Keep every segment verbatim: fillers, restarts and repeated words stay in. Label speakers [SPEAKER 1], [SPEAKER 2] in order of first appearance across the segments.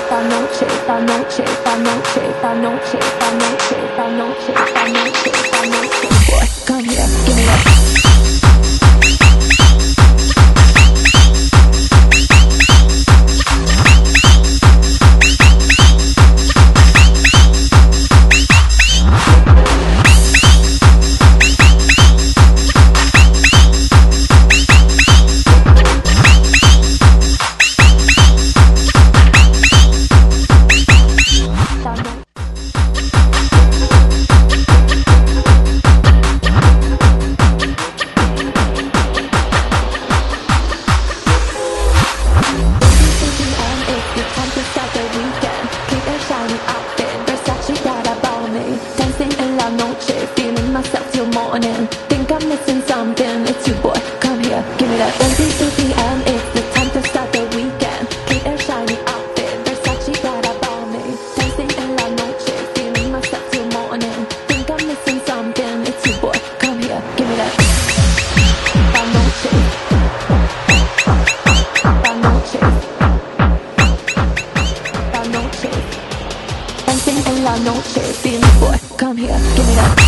[SPEAKER 1] esta noche, esta noche, esta noche, esta noche, esta noche, esta noche, esta noche, esta noche. Boy, come here, give me that. Feeling myself till morning. Think I'm missing something. It's you, boy. Come here, give me that. one p m. It's the time to start the weekend. Keep a shiny outfit. Versace Prada about me. Dancing in la noche. Feeling myself till morning. Think I'm missing something. It's you, boy. Come here, give me that. La noche. La noche. La noche. Dancing in la noche. Feeling, boy. Come here, give me that.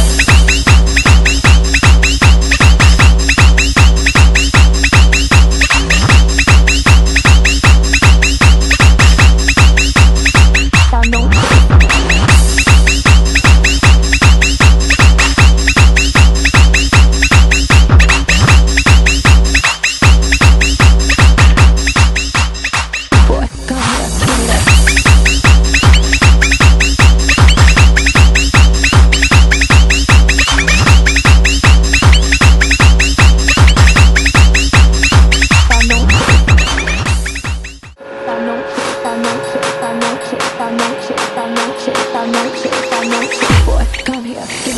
[SPEAKER 1] Esta noche, esta noche, esta noche, esta noche, boy, come here.